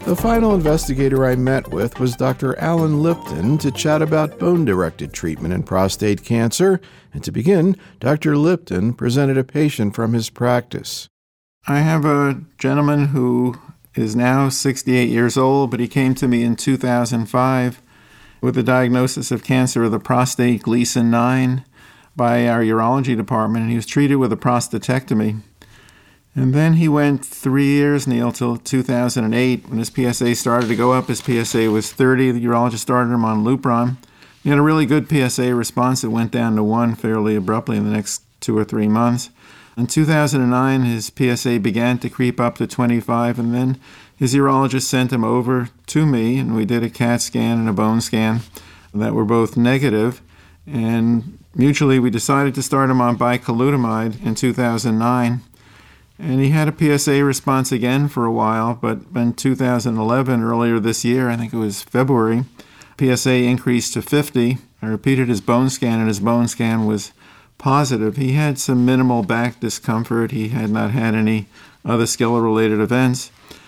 The final investigator I met with was Dr. Alan Lipton to chat about bone-directed treatment in prostate cancer. And to begin, Dr. Lipton presented a patient from his practice. I have a gentleman who is now 68 years old, but he came to me in 2005 with a diagnosis of cancer of the prostate, Gleason 9, by our urology department, and he was treated with a prostatectomy. And then he went 3 years, Neil, till 2008 when his PSA started to go up. His PSA was 30. The urologist started him on Lupron. He had a really good PSA response. It went down to 1 fairly abruptly in the next 2 or 3 months. In 2009, his PSA began to creep up to 25, and then his urologist sent him over to me, and we did a CAT scan and a bone scan that were both negative. And mutually, we decided to start him on bicalutamide in 2009. And he had a PSA response again for a while, but in 2011, earlier this year, I think it was February, PSA increased to 50. I repeated his bone scan, and his bone scan was positive. He had some minimal back discomfort. He had not had any other skeletal-related events.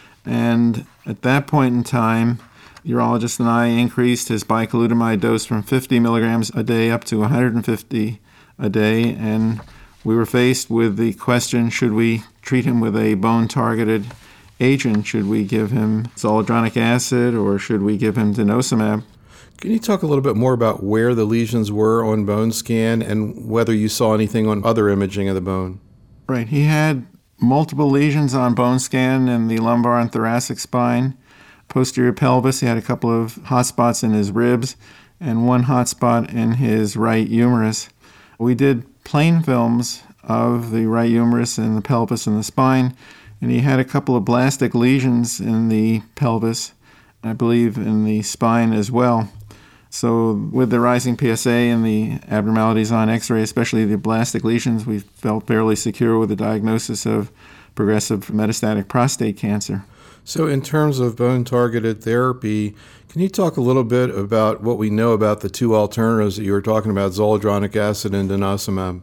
And at that point in time, the urologist and I increased his bicalutamide dose from 50 milligrams a day up to 150 a day. And we were faced with the question, should we treat him with a bone-targeted agent? Should we give him zoledronic acid or should we give him denosumab? Can you talk a little bit more about where the lesions were on bone scan and whether you saw anything on other imaging of the bone? Right. He had multiple lesions on bone scan in the lumbar and thoracic spine. Posterior pelvis, he had a couple of hot spots in his ribs and one hot spot in his right humerus. We did plain films of the right humerus and the pelvis and the spine, and he had a couple of blastic lesions in the pelvis, I believe in the spine as well. So with the rising PSA and the abnormalities on X-ray, especially the blastic lesions, we felt fairly secure with the diagnosis of progressive metastatic prostate cancer. So in terms of bone-targeted therapy, can you talk a little bit about what we know about the two alternatives that you were talking about, zoledronic acid and denosumab?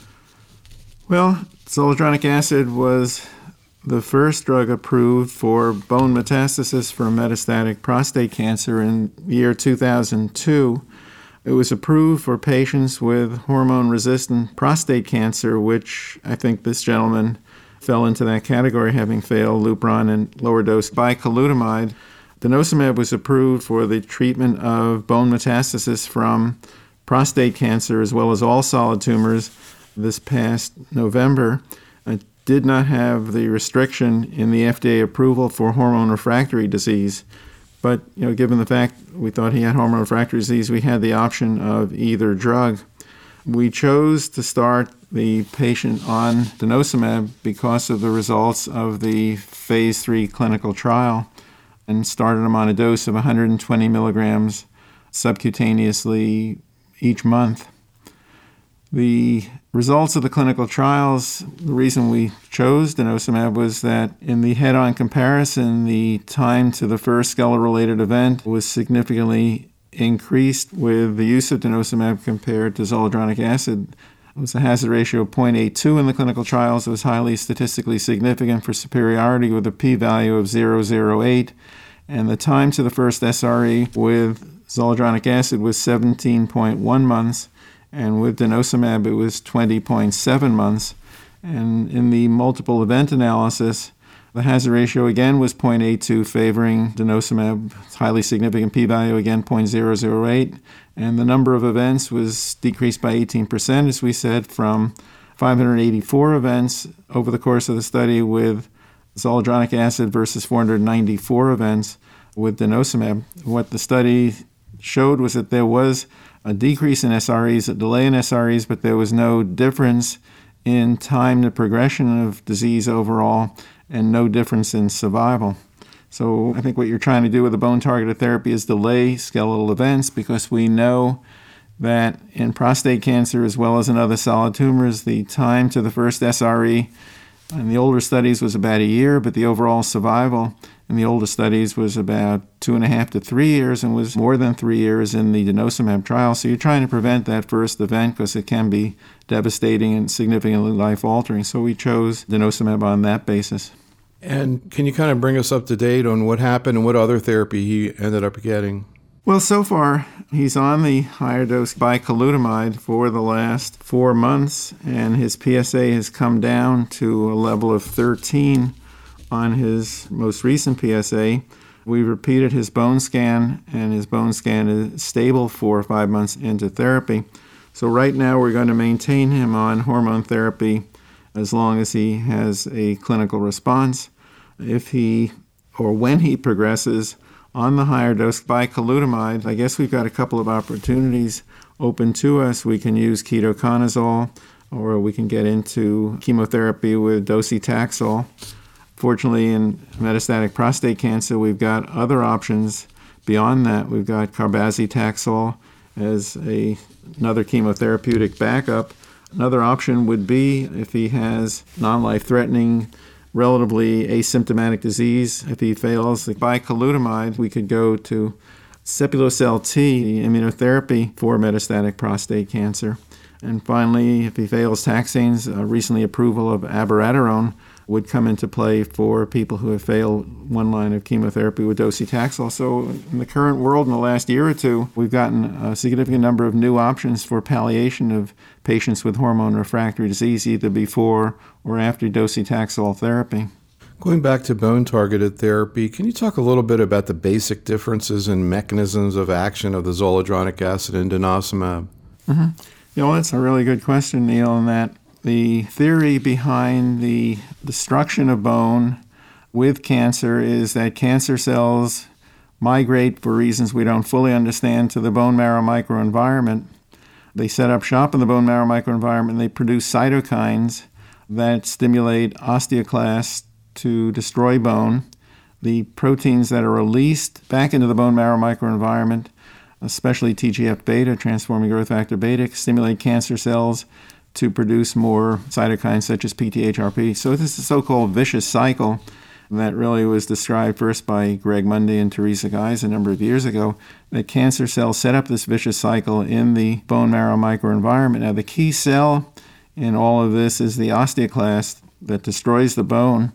Well, zoledronic acid was the first drug approved for bone metastasis for metastatic prostate cancer in the year 2002. It was approved for patients with hormone-resistant prostate cancer, which I think this gentleman fell into that category, having failed Lupron and lower-dose bicalutamide. Denosumab was approved for the treatment of bone metastasis from prostate cancer as well as all solid tumors this past November. It did not have the restriction in the FDA approval for hormone-refractory disease. But, given the fact we thought he had hormone-refractory disease, we had the option of either drug. We chose to start the patient on denosumab because of the results of the phase 3 clinical trial and started him on a dose of 120 milligrams subcutaneously each month. The results of the clinical trials, the reason we chose denosumab was that in the head-on comparison, the time to the first skeletal-related event was significantly increased with the use of denosumab compared to zoledronic acid. It was a hazard ratio of 0.82 in the clinical trials. It was highly statistically significant for superiority with a p-value of 0.008. And the time to the first SRE with zoledronic acid was 17.1 months. And with denosumab, it was 20.7 months. And in the multiple event analysis, the hazard ratio again was 0.82 favoring denosumab, highly significant p-value, again 0.008. And the number of events was decreased by 18%, as we said, from 584 events over the course of the study with zoledronic acid versus 494 events with denosumab. What the study showed was that there was a decrease in SREs, a delay in SREs, but there was no difference in time to progression of disease overall and no difference in survival. So I think what you're trying to do with the bone-targeted therapy is delay skeletal events because we know that in prostate cancer as well as in other solid tumors, the time to the first SRE in the older studies was about a year, but the overall survival in the older studies was about 2.5 to 3 years and was more than 3 years in the denosumab trial. So you're trying to prevent that first event because it can be devastating and significantly life-altering. So we chose denosumab on that basis. And can you kind of bring us up to date on what happened and what other therapy he ended up getting? Well, so far, he's on the higher dose bicalutamide for the last 4 months, and his PSA has come down to a level of 13 on his most recent PSA. We repeated his bone scan, and his bone scan is stable 4 or 5 months into therapy. So right now, we're going to maintain him on hormone therapy as long as he has a clinical response. If he, or when he progresses on the higher dose bicalutamide, I guess we've got a couple of opportunities open to us. We can use ketoconazole, or we can get into chemotherapy with docetaxel. Fortunately, in metastatic prostate cancer, we've got other options beyond that. We've got carbazitaxel as another chemotherapeutic backup. Another option would be if he has non-life-threatening, relatively asymptomatic disease. If he fails the bicalutamide, we could go to Sipuleucel T immunotherapy for metastatic prostate cancer. And finally, if he fails taxanes, recently approval of abiraterone would come into play for people who have failed one line of chemotherapy with docetaxel. So in the current world, in the last year or two, we've gotten a significant number of new options for palliation of patients with hormone refractory disease, either before or after docetaxel therapy. Going back to bone-targeted therapy, can you talk a little bit about the basic differences in mechanisms of action of the zoledronic acid and denosumab? That's a really good question, Neil, in that the theory behind the destruction of bone with cancer is that cancer cells migrate, for reasons we don't fully understand, to the bone marrow microenvironment. They set up shop in the bone marrow microenvironment, and they produce cytokines that stimulate osteoclasts to destroy bone. The proteins that are released back into the bone marrow microenvironment, especially TGF-beta, transforming growth factor beta, stimulate cancer cells to produce more cytokines such as PTHrP. So this is a so-called vicious cycle that really was described first by Greg Mundy and Teresa Guise a number of years ago, that cancer cells set up this vicious cycle in the bone marrow microenvironment. Now, the key cell in all of this is the osteoclast that destroys the bone,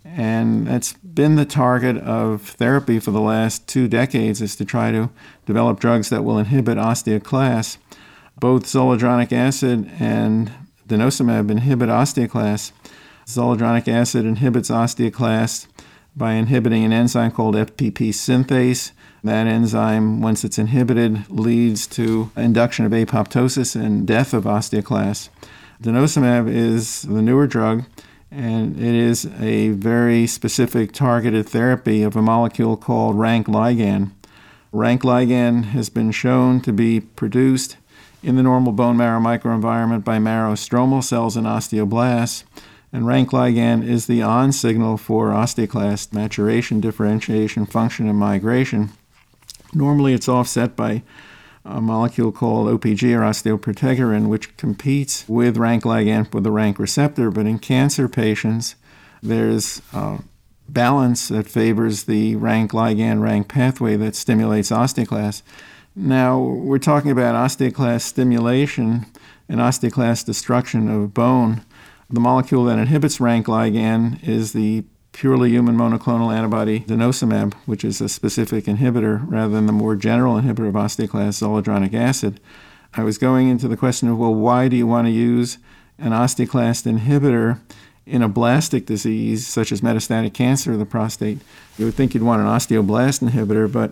and that's been the target of therapy for the last 2 decades, is to try to develop drugs that will inhibit osteoclasts. Both zoledronic acid and denosumab inhibit osteoclasts. Zoledronic acid inhibits osteoclasts by inhibiting an enzyme called FPP synthase. That enzyme, once it's inhibited, leads to induction of apoptosis and death of osteoclasts. Denosumab is the newer drug, and it is a very specific targeted therapy of a molecule called rank ligand. Rank ligand has been shown to be produced in the normal bone marrow microenvironment by marrow stromal cells and osteoblasts, and rank ligand is the on signal for osteoclast maturation, differentiation, function, and migration. Normally it's offset by a molecule called OPG, or osteoprotegerin, which competes with rank ligand for the rank receptor, but in cancer patients there's a balance that favors the rank ligand-rank pathway that stimulates osteoclasts. Now, we're talking about osteoclast stimulation and osteoclast destruction of bone. The molecule that inhibits rank ligand is the purely human monoclonal antibody denosumab, which is a specific inhibitor rather than the more general inhibitor of osteoclast, zoledronic acid. I was going into the question of, well, why do you want to use an osteoclast inhibitor in a blastic disease such as metastatic cancer of the prostate? You would think you'd want an osteoblast inhibitor, but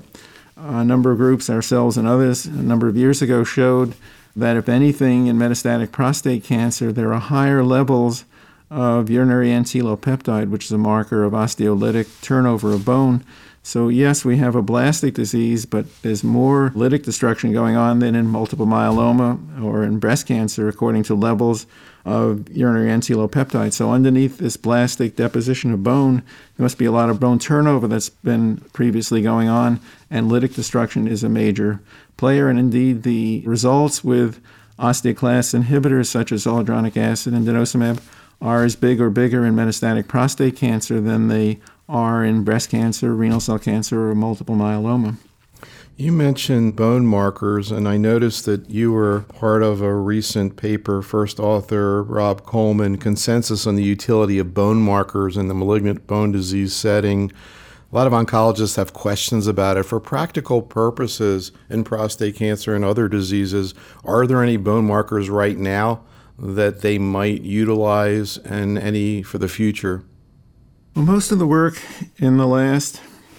a number of groups, ourselves and others, a number of years ago showed that if anything in metastatic prostate cancer, there are higher levels of urinary N-telopeptide, which is a marker of osteolytic turnover of bone. So yes, we have a blastic disease, but there's more lytic destruction going on than in multiple myeloma or in breast cancer, according to levels of urinary N-telopeptide. So underneath this blastic deposition of bone, there must be a lot of bone turnover that's been previously going on, and lytic destruction is a major player. And indeed, the results with osteoclast inhibitors such as zoledronic acid and denosumab are as big or bigger in metastatic prostate cancer than they are in breast cancer, renal cell cancer, or multiple myeloma. You mentioned bone markers, and I noticed that you were part of a recent paper, first author Rob Coleman, Consensus on the Utility of Bone Markers in the Malignant Bone Disease Setting. A lot of oncologists have questions about it. For practical purposes in prostate cancer and other diseases, are there any bone markers right now that they might utilize, and any for the future? Well, most of the work in the last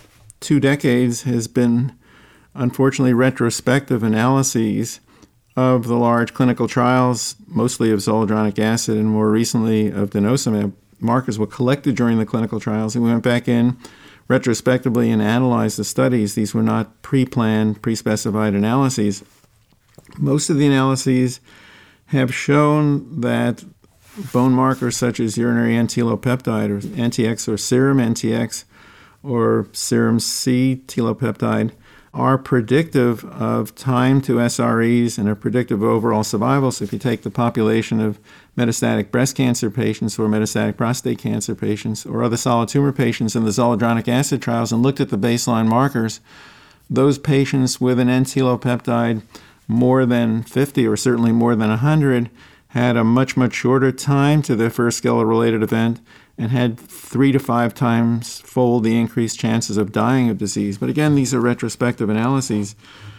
2 decades has been, unfortunately, retrospective analyses of the large clinical trials, mostly of zoledronic acid and more recently of denosumab. Markers were collected during the clinical trials, and we went back in retrospectively and analyzed the studies. These were not pre-planned, pre-specified analyses. Most of the analyses have shown that bone markers such as urinary N-telopeptide or NTX or serum NTX or serum C-telopeptide are predictive of time to SREs and are predictive of overall survival. So if you take the population of metastatic breast cancer patients or metastatic prostate cancer patients or other solid tumor patients in the zoledronic acid trials and looked at the baseline markers, those patients with an N-telopeptide more than 50 or certainly more than 100 had a much, much shorter time to their first skeletal-related event and had 3 to 5 times fold the increased chances of dying of disease. But again, these are retrospective analyses.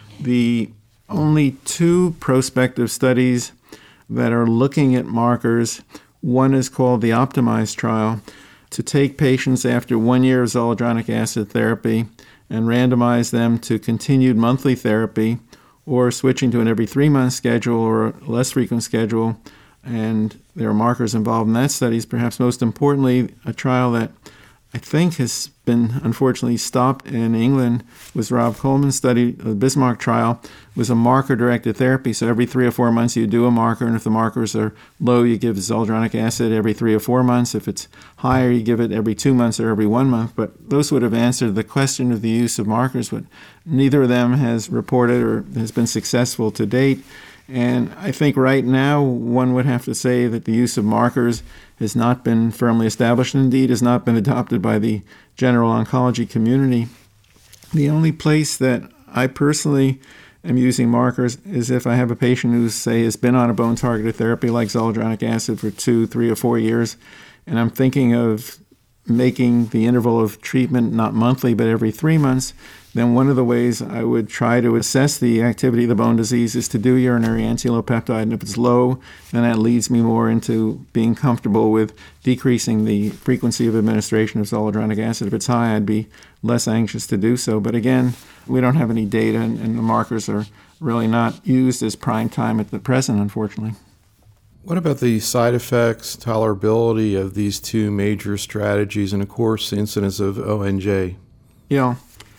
The only 2 prospective studies that are looking at markers, one is called the Optimize trial, to take patients after 1 year of zoledronic acid therapy and randomize them to continued monthly therapy or switching to an every 3-month schedule or a less frequent schedule. And there are markers involved in that study. Perhaps most importantly, a trial that I think has been unfortunately stopped in England was Rob Coleman's study. The Bismarck trial was a marker-directed therapy. So every 3 or 4 months you do a marker, and if the markers are low, you give zoledronic acid every 3 or 4 months. If it's higher, you give it every 2 months or every 1 month. But those would have answered the question of the use of markers, but neither of them has reported or has been successful to date. And I think right now one would have to say that the use of markers has not been firmly established, and indeed has not been adopted by the general oncology community. The only place that I personally am using markers is if I have a patient who, say, has been on a bone-targeted therapy like zoledronic acid for 2, 3, or 4 years, and I'm thinking of making the interval of treatment not monthly but every 3 months, then one of the ways I would try to assess the activity of the bone disease is to do urinary N-telopeptide. And if it's low, then that leads me more into being comfortable with decreasing the frequency of administration of zoledronic acid. If it's high, I'd be less anxious to do so. But again, we don't have any data, and the markers are really not used as prime time at the present, unfortunately. What about the side effects, tolerability of these 2 major strategies, and of course the incidence of ONJ? Yeah.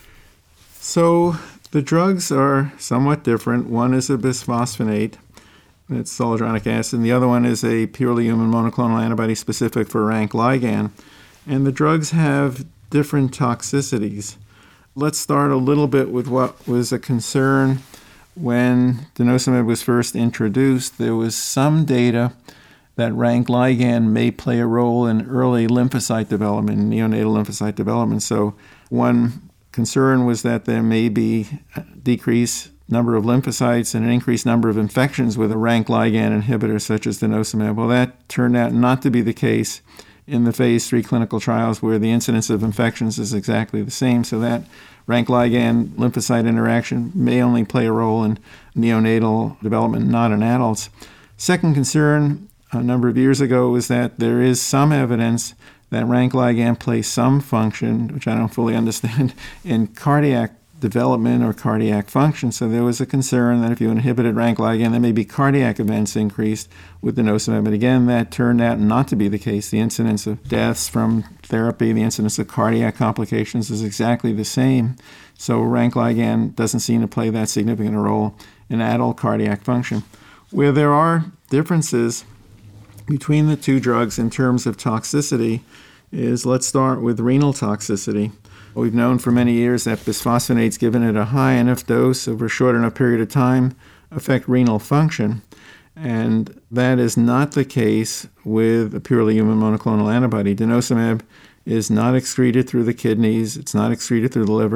So the drugs are somewhat different. One is a bisphosphonate, it's zoledronic acid, and the other one is a purely human monoclonal antibody specific for rank ligand. And the drugs have different toxicities. Let's start a little bit with what was a concern when denosumab was first introduced. There was some data that rank ligand may play a role in early lymphocyte development, neonatal lymphocyte development. So one concern was that there may be a decreased number of lymphocytes and an increased number of infections with a rank ligand inhibitor such as denosumab. Well, that turned out not to be the case in the phase 3 clinical trials where the incidence of infections is exactly the same. So that rank ligand lymphocyte interaction may only play a role in neonatal development, not in adults. Second concern a number of years ago was that there is some evidence that rank ligand plays some function, which I don't fully understand, in cardiac development or cardiac function. So there was a concern that if you inhibited rank ligand, there may be cardiac events increased with denosumab. But again, that turned out not to be the case. The incidence of deaths from therapy, the incidence of cardiac complications is exactly the same. So rank ligand doesn't seem to play that significant a role in adult cardiac function. Where there are differences between the 2 drugs in terms of toxicity is, let's start with renal toxicity. We've known for many years that bisphosphonates given at a high enough dose over a short enough period of time affect renal function. And that is not the case with a purely human monoclonal antibody. Denosumab is not excreted through the kidneys. It's not excreted through the liver.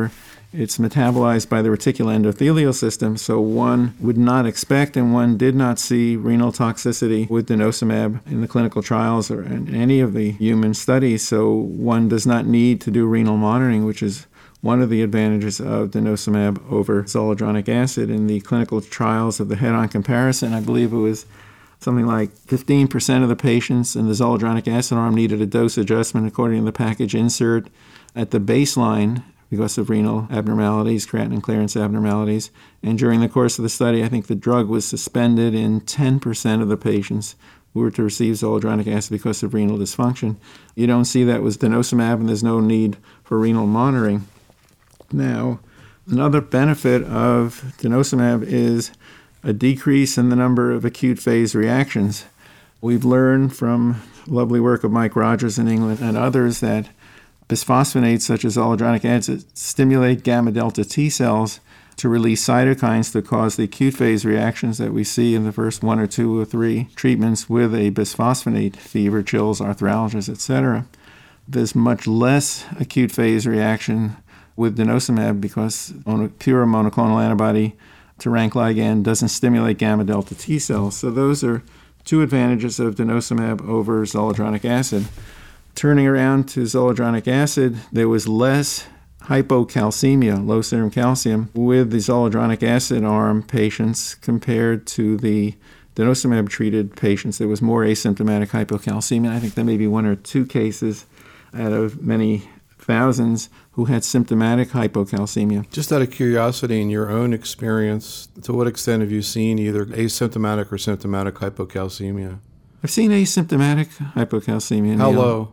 It's metabolized by the reticuloendothelial system, so one would not expect and one did not see renal toxicity with denosumab in the clinical trials or in any of the human studies, so one does not need to do renal monitoring, which is one of the advantages of denosumab over zoledronic acid. In the clinical trials of the head-on comparison, I believe it was something like 15% of the patients in the zoledronic acid arm needed a dose adjustment according to the package insert at the baseline because of renal abnormalities, creatinine clearance abnormalities. And during the course of the study, I think the drug was suspended in 10% of the patients who were to receive zoledronic acid because of renal dysfunction. You don't see that with denosumab, and there's no need for renal monitoring. Now, another benefit of denosumab is a decrease in the number of acute phase reactions. We've learned from lovely work of Mike Rogers in England and others that bisphosphonates such as zoledronic acid stimulate gamma delta T cells to release cytokines that cause the acute phase reactions that we see in the first 1 or 2 or 3 treatments with a bisphosphonate, fever, chills, arthralgias, etc. There's much less acute phase reaction with denosumab because pure monoclonal antibody to rank ligand doesn't stimulate gamma delta T cells. So those are 2 advantages of denosumab over zoledronic acid. Turning around to zoledronic acid, there was less hypocalcemia, low serum calcium, with the zoledronic acid arm patients compared to the denosumab-treated patients. There was more asymptomatic hypocalcemia. I think there may be 1 or 2 cases out of many thousands who had symptomatic hypocalcemia. Just out of curiosity, in your own experience, to what extent have you seen either asymptomatic or symptomatic hypocalcemia? I've seen asymptomatic hypocalcemia. How low?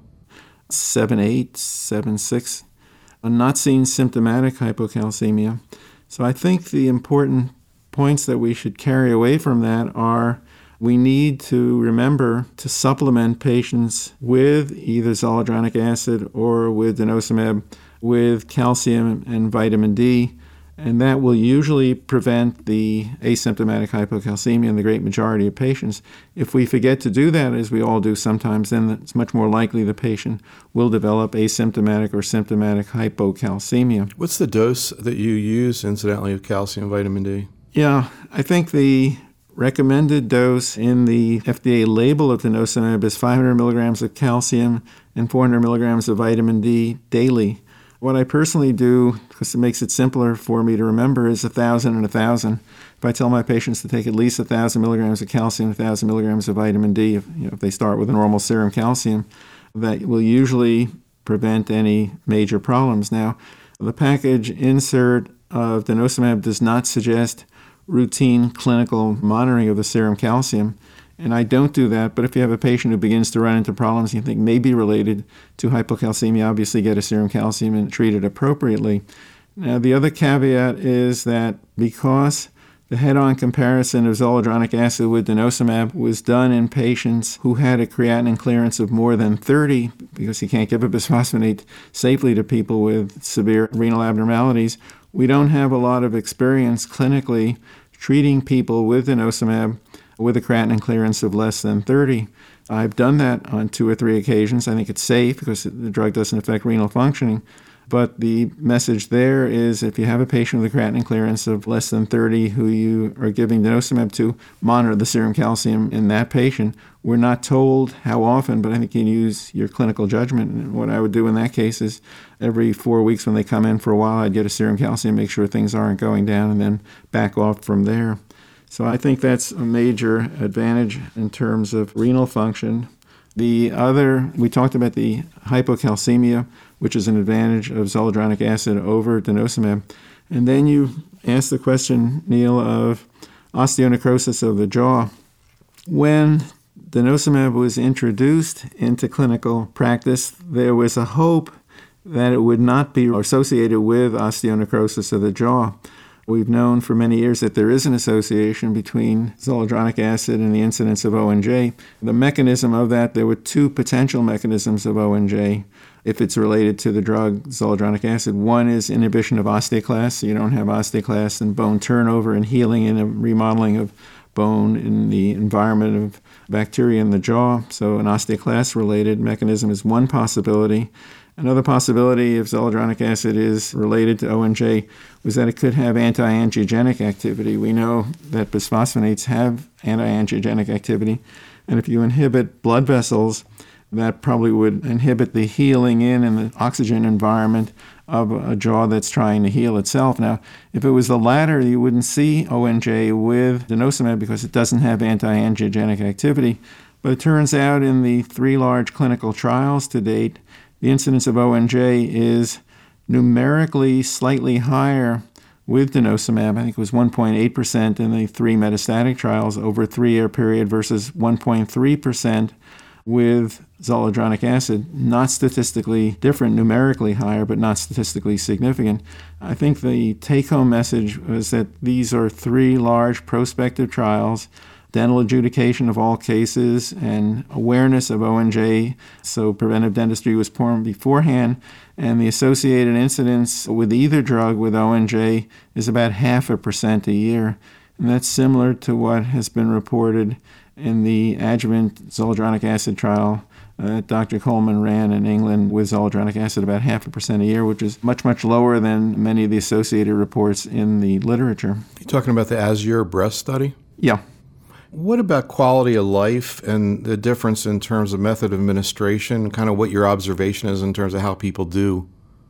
7.8, 7.6. I'm not seeing symptomatic hypocalcemia. So I think the important points that we should carry away from that are we need to remember to supplement patients with either zoledronic acid or with denosumab with calcium and vitamin D, and that will usually prevent the asymptomatic hypocalcemia in the great majority of patients. If we forget to do that, as we all do sometimes, then it's much more likely the patient will develop asymptomatic or symptomatic hypocalcemia. What's the dose that you use, incidentally, of calcium and vitamin D? Yeah, I think the recommended dose in the FDA label of denosumab is 500 milligrams of calcium and 400 milligrams of vitamin D daily. What I personally do, because it makes it simpler for me to remember, is 1,000 and 1,000. If I tell my patients to take at least 1,000 milligrams of calcium, 1,000 milligrams of vitamin D, if they start with a normal serum calcium, that will usually prevent any major problems. Now, the package insert of denosumab does not suggest routine clinical monitoring of the serum calcium, and I don't do that, but if you have a patient who begins to run into problems you think may be related to hypocalcemia, obviously get a serum calcium and treat it appropriately. Now, the other caveat is that because the head-on comparison of zoledronic acid with denosumab was done in patients who had a creatinine clearance of more than 30, because you can't give a bisphosphonate safely to people with severe renal abnormalities, we don't have a lot of experience clinically treating people with denosumab with a creatinine clearance of less than 30. I've done that on 2 or 3 occasions. I think it's safe because the drug doesn't affect renal functioning. But the message there is if you have a patient with a creatinine clearance of less than 30 who you are giving denosumab to, monitor the serum calcium in that patient. We're not told how often, but I think you can use your clinical judgment. And what I would do in that case is every 4 weeks when they come in for a while, I'd get a serum calcium, make sure things aren't going down, and then back off from there. So I think that's a major advantage in terms of renal function. The other, we talked about the hypocalcemia, which is an advantage of zoledronic acid over denosumab. And then you asked the question, Neil, of osteonecrosis of the jaw. When denosumab was introduced into clinical practice, there was a hope that it would not be associated with osteonecrosis of the jaw. We've known for many years that there is an association between zoledronic acid and the incidence of ONJ. The mechanism of that, there were 2 potential mechanisms of ONJ if it's related to the drug zoledronic acid. One is inhibition of osteoclasts, so you don't have osteoclasts and bone turnover and healing and a remodeling of bone in the environment of bacteria in the jaw. So an osteoclast-related mechanism is one possibility. Another possibility if zoledronic acid is related to ONJ was that it could have anti-angiogenic activity. We know that bisphosphonates have anti-angiogenic activity, and if you inhibit blood vessels, that probably would inhibit the healing in the oxygen environment of a jaw that's trying to heal itself. Now, if it was the latter, you wouldn't see ONJ with denosumab because it doesn't have anti-angiogenic activity. But it turns out in the 3 large clinical trials to date, the incidence of ONJ is numerically slightly higher with denosumab. I think it was 1.8% in the 3 metastatic trials over a 3-year period versus 1.3% with zoledronic acid. Not statistically different, numerically higher, but not statistically significant. I think the take-home message was that these are 3 large prospective trials, dental adjudication of all cases, and awareness of ONJ, so preventive dentistry was performed beforehand, and the associated incidence with either drug with ONJ is about 0.5% a year. And that's similar to what has been reported in the adjuvant zoledronic acid trial Dr. Coleman ran in England with zoledronic acid about 0.5% a year, which is much, much lower than many of the associated reports in the literature. You talking about the Azure breast study? Yeah. What about quality of life and the difference in terms of method of administration, kind of what your observation is in terms of how people do?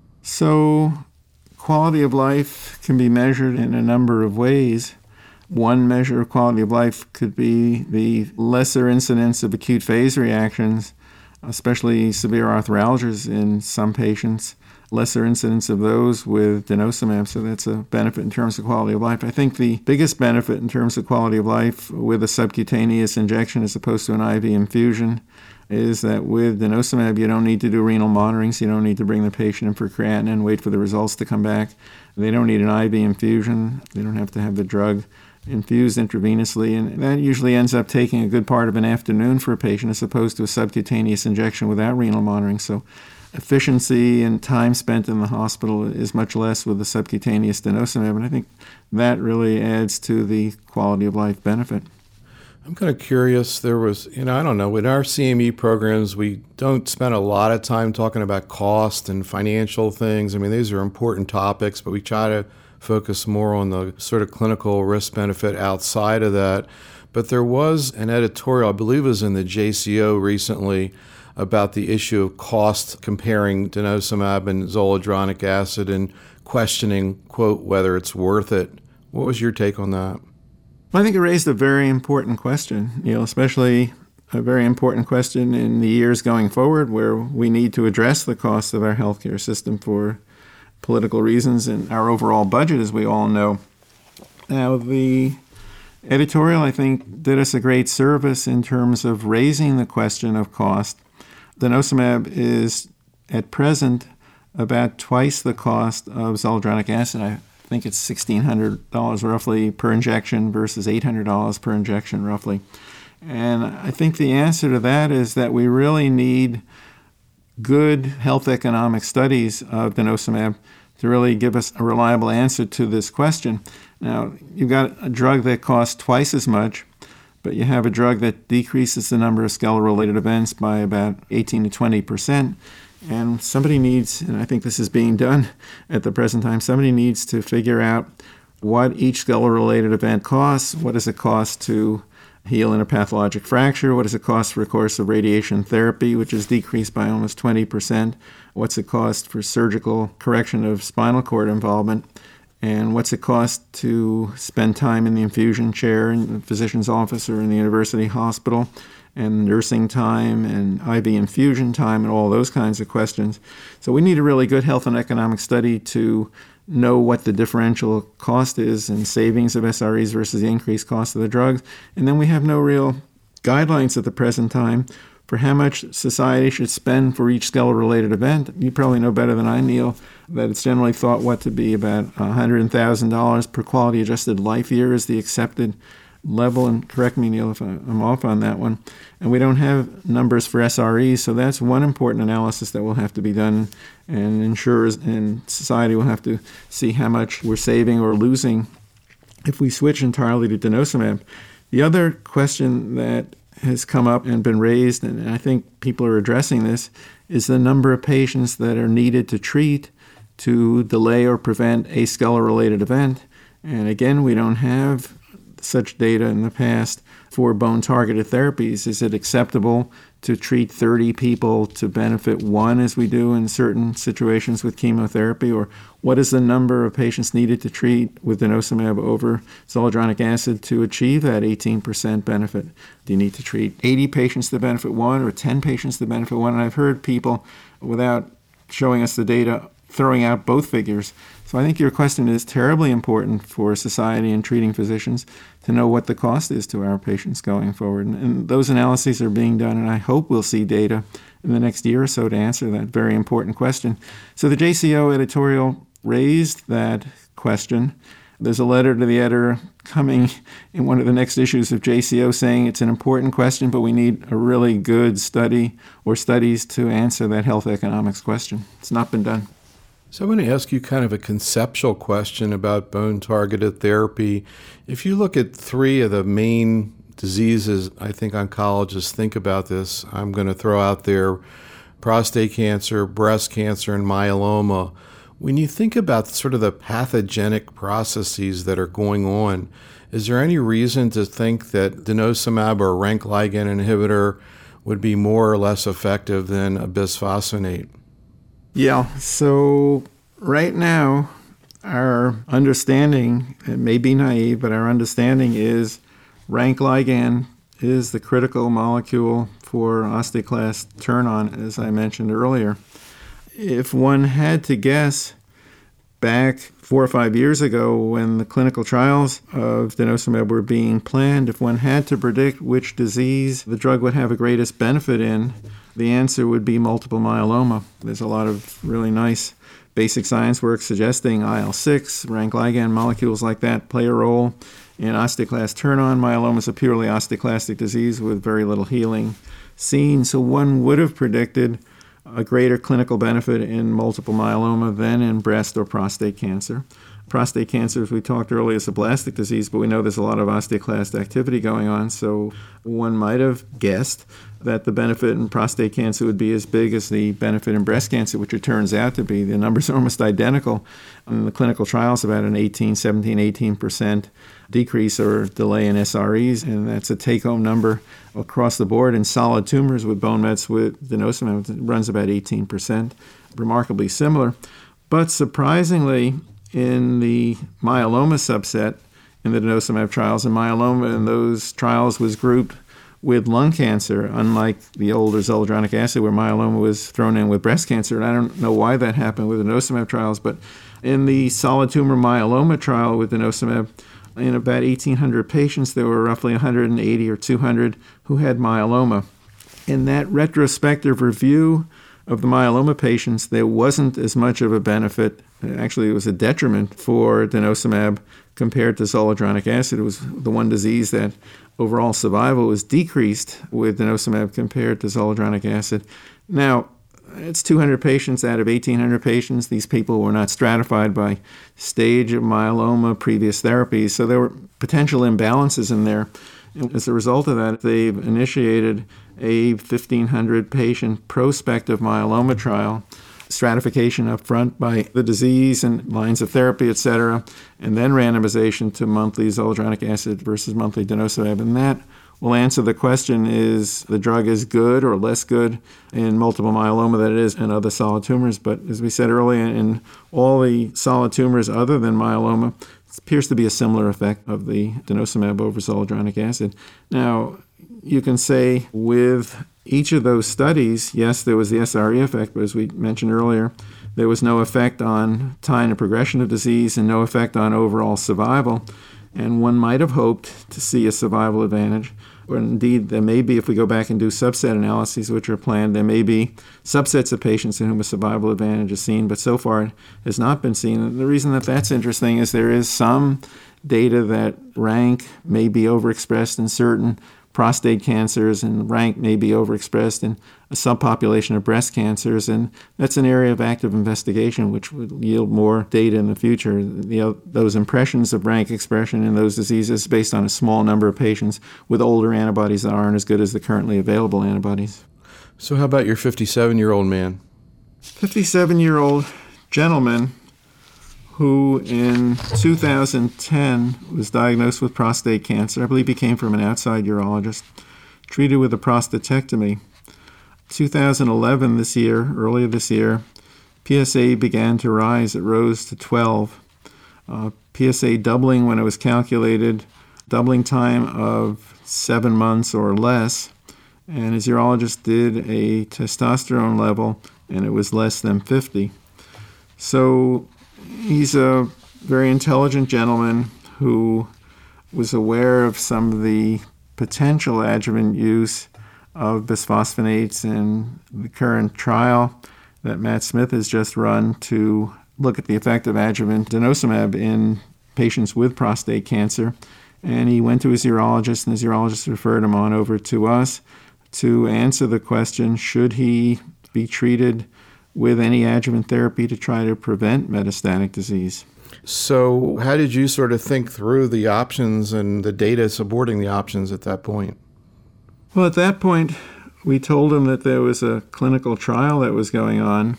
So quality of life can be measured in a number of ways. One measure of quality of life could be the lesser incidence of acute phase reactions, especially severe arthralgias in some patients, lesser incidence of those with denosumab, so that's a benefit in terms of quality of life. I think the biggest benefit in terms of quality of life with a subcutaneous injection as opposed to an IV infusion is that with denosumab, you don't need to do renal monitoring, so you don't need to bring the patient in for creatinine and wait for the results to come back. They don't need an IV infusion. They don't have to have the drug infused intravenously, and that usually ends up taking a good part of an afternoon for a patient as opposed to a subcutaneous injection without renal monitoring. So efficiency and time spent in the hospital is much less with the subcutaneous denosumab, and I think that really adds to the quality of life benefit. I'm kind of curious, there was, I don't know, in our CME programs, we don't spend a lot of time talking about cost and financial things. I mean, these are important topics, but we try to focus more on the sort of clinical risk benefit outside of that. But there was an editorial, I believe it was in the JCO recently, about the issue of cost comparing denosumab and zoledronic acid and questioning, quote, whether it's worth it. What was your take on that? Well, I think it raised a very important question, especially a very important question in the years going forward where we need to address the cost of our healthcare system for political reasons and our overall budget, as we all know. Now, the editorial, I think, did us a great service in terms of raising the question of cost. Denosumab is, at present, about twice the cost of zoledronic acid. I think it's $1,600 roughly per injection versus $800 per injection roughly. And I think the answer to that is that we really need good health economic studies of denosumab to really give us a reliable answer to this question. Now, you've got a drug that costs twice as much, but you have a drug that decreases the number of skeletal-related events by about 18 to 20%. And somebody needs, and I think this is being done at the present time, somebody needs to figure out what each skeletal-related event costs. What does it cost to heal in a pathologic fracture? What does it cost for a course of radiation therapy, which is decreased by almost 20%? What's it cost for surgical correction of spinal cord involvement? And what's it cost to spend time in the infusion chair in the physician's office or in the university hospital, and nursing time and IV infusion time and all those kinds of questions? So we need a really good health and economic study to know what the differential cost is and savings of SREs versus the increased cost of the drugs. And then we have no real guidelines at the present time for how much society should spend for each skeletal-related event. You probably know better than I, Neil, that it's generally thought what to be about $100,000 per quality-adjusted life year is the accepted level, and correct me, Neil, if I'm off on that one. And we don't have numbers for SREs, so that's one important analysis that will have to be done, and insurers and society will have to see how much we're saving or losing if we switch entirely to denosumab. The other question that has come up and been raised, and I think people are addressing this, is the number of patients that are needed to treat to delay or prevent a skull-related event. And again, we don't have such data in the past for bone-targeted therapies. Is it acceptable to treat 30 people to benefit one, as we do in certain situations with chemotherapy? Or what is the number of patients needed to treat with denosumab over zoledronic acid to achieve that 18% benefit? Do you need to treat 80 patients to benefit one or 10 patients to benefit one? And I've heard people, without showing us the data, throwing out both figures. So I think your question is terribly important for society and treating physicians to know what the cost is to our patients going forward. And those analyses are being done, and I hope we'll see data in the next year or so to answer that very important question. So the JCO editorial raised that question. There's a letter to the editor coming in one of the next issues of JCO saying it's an important question, but we need a really good study or studies to answer that health economics question. It's not been done. So I want to ask you kind of a conceptual question about bone-targeted therapy. If you look at three of the main diseases I think oncologists think about this, I'm going to throw out there prostate cancer, breast cancer, and myeloma. When you think about sort of the pathogenic processes that are going on, is there any reason to think that denosumab or rank ligand inhibitor would be more or less effective than a bisphosphonate? Yeah, so right now, our understanding, it may be naive, but our understanding is rank ligand is the critical molecule for osteoclast turn-on, as I mentioned earlier. If one had to guess, back 4 or 5 years ago when the clinical trials of denosumab were being planned, if one had to predict which disease the drug would have the greatest benefit in, the answer would be multiple myeloma. There's a lot of really nice basic science work suggesting IL-6, rank ligand molecules like that play a role in osteoclast turn-on. Myeloma is a purely osteoclastic disease with very little healing seen, so one would have predicted a greater clinical benefit in multiple myeloma than in breast or prostate cancer. Prostate cancer, as we talked earlier, is a blastic disease, but we know there's a lot of osteoclast activity going on, so one might have guessed that the benefit in prostate cancer would be as big as the benefit in breast cancer, which it turns out to be. The numbers are almost identical in the clinical trials, about an 18% decrease or delay in SREs, and that's a take-home number across the board. In solid tumors with bone mets with denosumab, it runs about 18%, remarkably similar. But surprisingly, in the myeloma subset in the denosumab trials, and myeloma in those trials was grouped with lung cancer, unlike the older zoledronic acid where myeloma was thrown in with breast cancer. And I don't know why that happened with the denosumab trials, but in the solid tumor myeloma trial with denosumab, in about 1,800 patients, there were roughly 180 or 200 who had myeloma. In that retrospective review of the myeloma patients, there wasn't as much of a benefit. Actually, it was a detriment for denosumab compared to zoledronic acid. It was the one disease that overall survival was decreased with denosumab compared to zoledronic acid. Now, it's 200 patients out of 1,800 patients. These people were not stratified by stage of myeloma, previous therapies, so there were potential imbalances in there. And as a result of that, they've initiated a 1,500 patient prospective myeloma trial, stratification up front by the disease and lines of therapy, et cetera, and then randomization to monthly zoledronic acid versus monthly denosumab. And that will answer the question, is the drug as good or less good in multiple myeloma than it is in other solid tumors? But as we said earlier, in all the solid tumors other than myeloma, it appears to be a similar effect of the denosumab over zoledronic acid. Now, you can say with each of those studies, yes, there was the SRE effect, but as we mentioned earlier, there was no effect on time to progression of disease and no effect on overall survival. And one might have hoped to see a survival advantage. Or indeed, there may be, if we go back and do subset analyses, which are planned, there may be subsets of patients in whom a survival advantage is seen, but so far it has not been seen. And the reason that that's interesting is there is some data that rank may be overexpressed in certain prostate cancers, and RANK may be overexpressed in a subpopulation of breast cancers, and that's an area of active investigation which would yield more data in the future. Those impressions of RANK expression in those diseases based on a small number of patients with older antibodies that aren't as good as the currently available antibodies. So how about your 57-year-old man? 57-year-old gentleman who in 2010 was diagnosed with prostate cancer. I believe he came from an outside urologist, treated with a prostatectomy. 2011, earlier this year, PSA began to rise. It rose to 12. PSA doubling when it was calculated, doubling time of 7 months or less. And his urologist did a testosterone level, and it was less than 50. So he's a very intelligent gentleman who was aware of some of the potential adjuvant use of bisphosphonates in the current trial that Matt Smith has just run to look at the effect of adjuvant denosumab in patients with prostate cancer. And he went to his urologist, and his urologist referred him on over to us to answer the question, should he be treated with any adjuvant therapy to try to prevent metastatic disease. So how did you sort of think through the options and the data supporting the options at that point? Well, at that point, we told him that there was a clinical trial that was going on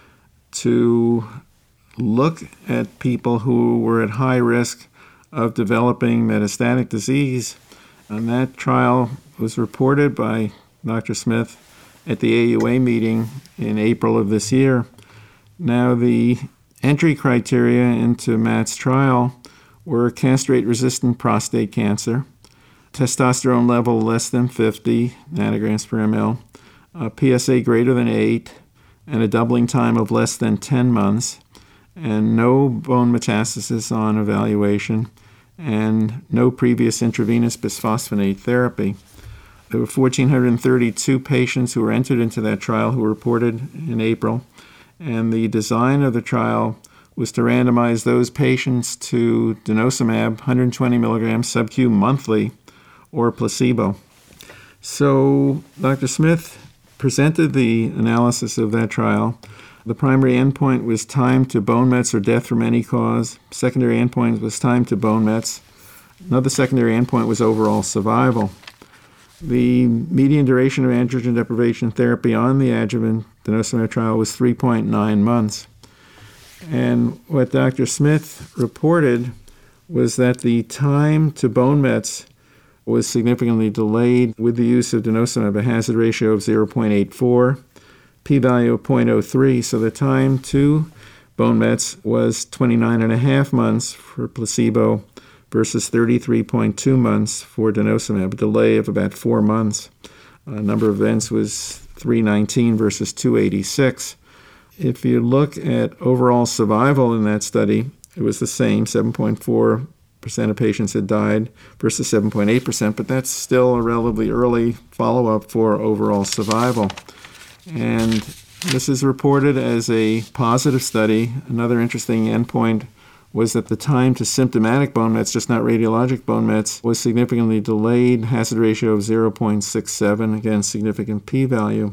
to look at people who were at high risk of developing metastatic disease. And that trial was reported by Dr. Smith at the AUA meeting in April of this year. Now, the entry criteria into Matt's trial were castrate-resistant prostate cancer, testosterone level less than 50 nanograms per ml, a PSA greater than 8, and a doubling time of less than 10 months, and no bone metastasis on evaluation, and no previous intravenous bisphosphonate therapy. There were 1,432 patients who were entered into that trial who were reported in April, and the design of the trial was to randomize those patients to denosumab 120 milligrams sub-Q monthly or placebo. So Dr. Smith presented the analysis of that trial. The primary endpoint was time to bone mets or death from any cause. Secondary endpoint was time to bone mets. Another secondary endpoint was overall survival. The median duration of androgen deprivation therapy on the adjuvant denosumab trial was 3.9 months. And what Dr. Smith reported was that the time to bone mets was significantly delayed with the use of denosumab, a hazard ratio of 0.84, p-value of 0.03. So the time to bone mets was 29.5 months for placebo versus 33.2 months for denosumab, a delay of about 4 months. Number of events was 319 versus 286. If you look at overall survival in that study, it was the same, 7.4% of patients had died versus 7.8%, but that's still a relatively early follow-up for overall survival. And this is reported as a positive study. Another interesting endpoint was that the time to symptomatic bone mets, just not radiologic bone mets, was significantly delayed, hazard ratio of 0.67, again, significant p-value.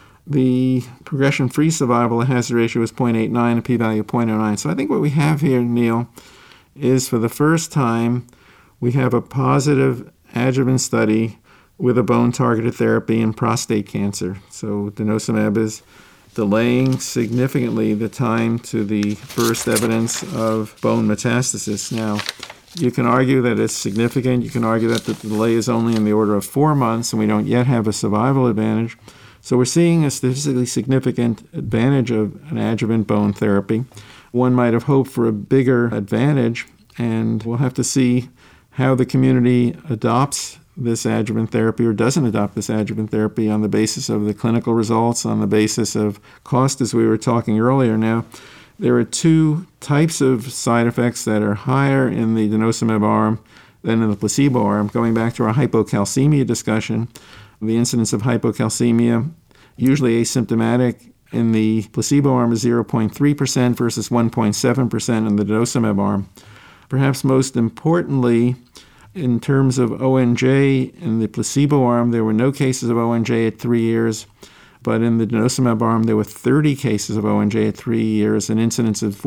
The progression-free survival, the hazard ratio was 0.89, a p-value of 0.09. So I think what we have here, Neil, is for the first time we have a positive adjuvant study with a bone-targeted therapy in prostate cancer. So denosumab is delaying significantly the time to the first evidence of bone metastasis. Now, you can argue that it's significant. You can argue that the delay is only in the order of 4 months, and we don't yet have a survival advantage. So we're seeing a statistically significant advantage of an adjuvant bone therapy. One might have hoped for a bigger advantage, and we'll have to see how the community adopts this adjuvant therapy or doesn't adopt this adjuvant therapy on the basis of the clinical results, on the basis of cost, as we were talking earlier. Now, there are 2 types of side effects that are higher in the denosumab arm than in the placebo arm. Going back to our hypocalcemia discussion, the incidence of hypocalcemia, usually asymptomatic in the placebo arm, is 0.3% versus 1.7% in the denosumab arm. Perhaps most importantly, In terms of ONJ, in the placebo arm, there were no cases of ONJ at 3 years. But in the denosumab arm, there were 30 cases of ONJ at 3 years, an incidence of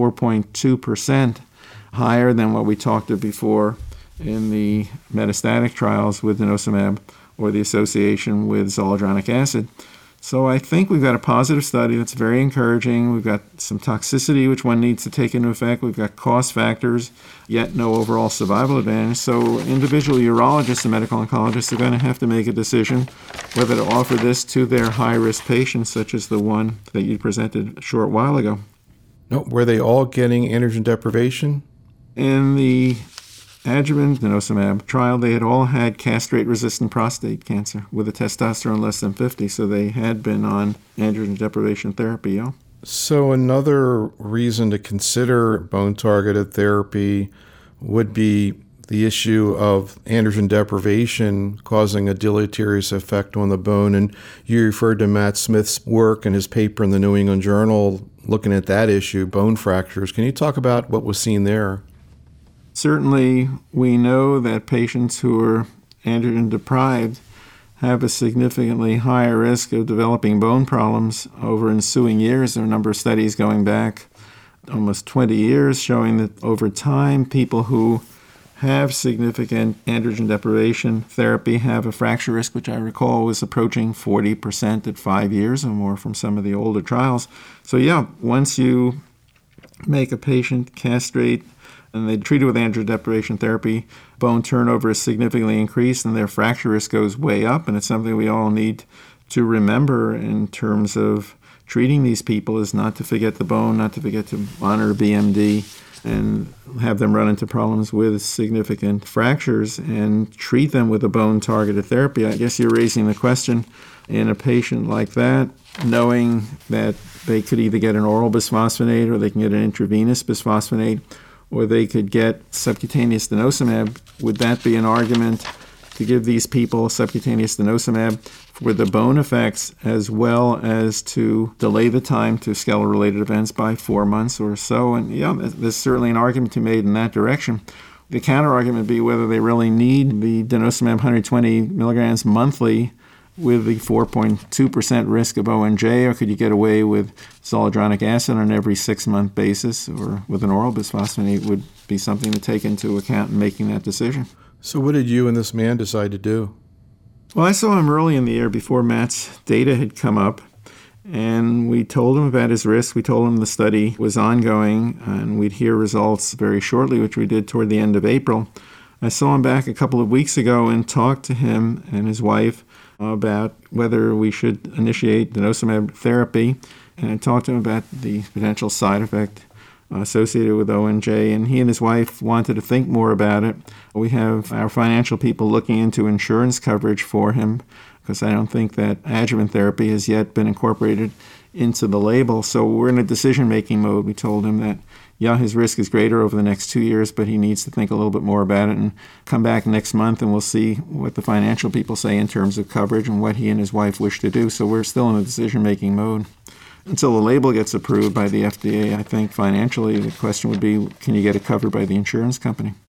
4.2%, higher than what we talked about before in the metastatic trials with denosumab or the association with zoledronic acid. So I think we've got a positive study that's very encouraging. We've got some toxicity, which one needs to take into effect. We've got cost factors, yet no overall survival advantage. So individual urologists and medical oncologists are going to have to make a decision whether to offer this to their high-risk patients, such as the one that you presented a short while ago. No, were they all getting androgen deprivation? In the adjuvant denosumab trial, they had all had castrate-resistant prostate cancer with a testosterone less than 50, so they had been on androgen deprivation therapy. Yeah. So another reason to consider bone-targeted therapy would be the issue of androgen deprivation causing a deleterious effect on the bone. And you referred to Matt Smith's work and his paper in the New England Journal looking at that issue, bone fractures. Can you talk about what was seen there? Certainly, we know that patients who are androgen deprived have a significantly higher risk of developing bone problems over ensuing years. There are a number of studies going back almost 20 years showing that over time, people who have significant androgen deprivation therapy have a fracture risk, which I recall was approaching 40% at 5 years or more from some of the older trials. So yeah, once you make a patient castrate and they treat it with androgen deprivation therapy, bone turnover is significantly increased and their fracture risk goes way up. And it's something we all need to remember in terms of treating these people, is not to forget the bone, not to forget to monitor BMD and have them run into problems with significant fractures and treat them with a bone-targeted therapy. I guess you're raising the question in a patient like that, knowing that they could either get an oral bisphosphonate or they can get an intravenous bisphosphonate, or they could get subcutaneous denosumab. Would that be an argument to give these people subcutaneous denosumab for the bone effects as well as to delay the time to skeletal-related events by 4 months or so? And yeah, there's certainly an argument to be made in that direction. The counter-argument would be whether they really need the denosumab 120 milligrams monthly with the 4.2% risk of ONJ, or could you get away with zoledronic acid on every 6-month basis, or with an oral bisphosphonate would be something to take into account in making that decision. So what did you and this man decide to do? Well, I saw him early in the year before Matt's data had come up, and we told him about his risk. We told him the study was ongoing, and we'd hear results very shortly, which we did toward the end of April. I saw him back a couple of weeks ago and talked to him and his wife about whether we should initiate denosumab therapy, and I talked to him about the potential side effect associated with ONJ, and he and his wife wanted to think more about it. We have our financial people looking into insurance coverage for him, because I don't think that adjuvant therapy has yet been incorporated into the label. So we're in a decision-making mode. We told him that, yeah, his risk is greater over the next 2 years, but he needs to think a little bit more about it and come back next month, and we'll see what the financial people say in terms of coverage and what he and his wife wish to do. So we're still in a decision-making mode. Until the label gets approved by the FDA, I think financially the question would be, can you get it covered by the insurance company?